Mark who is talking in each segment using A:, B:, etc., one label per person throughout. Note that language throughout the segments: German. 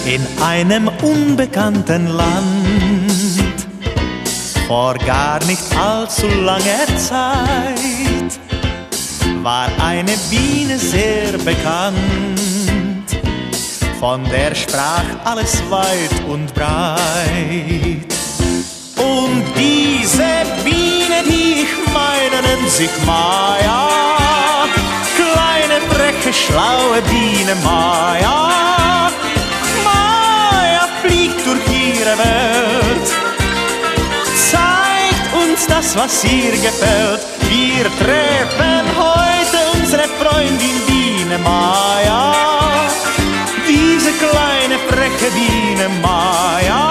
A: in einem unbekannten Land. Vor gar nicht allzu langer Zeit war eine Biene sehr bekannt. Von der sprach alles weit und breit. Und diese Biene, die ich meine, nennt sich Maja. Kleine, freche, schlaue Biene Maja. Maja fliegt durch ihre Welt, zeigt uns das, was ihr gefällt. Wir treffen heute unsere Freundin Biene Maja. Diese kleine, freche Biene Maja.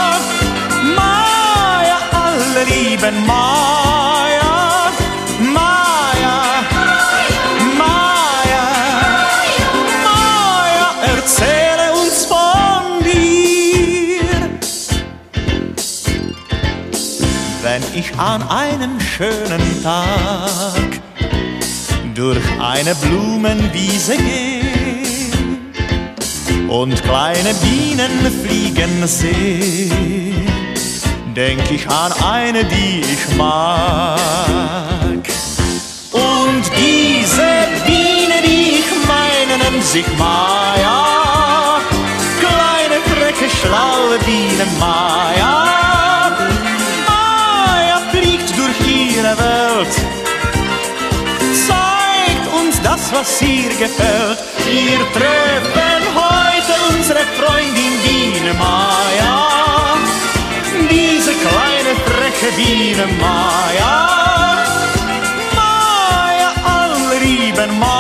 A: Maja, alle lieben Maja. Maja, Maja, Maja, erzähle uns von dir. Wenn ich an einem schönen Tag durch eine Blumenwiese gehe und kleine Bienen fliegen sehe, denk ich an eine, die ich mag. Und diese Biene, die ich meine, nennt sich Maja. Kleine, freche, schlaue Biene Maja. Maja fliegt durch ihre Welt, zeigt uns das, was ihr gefällt. Wir treffen heute unsere Freundin Biene Maja. Diese kleine, freche Biene Maja. Maja, alle lieben Maja.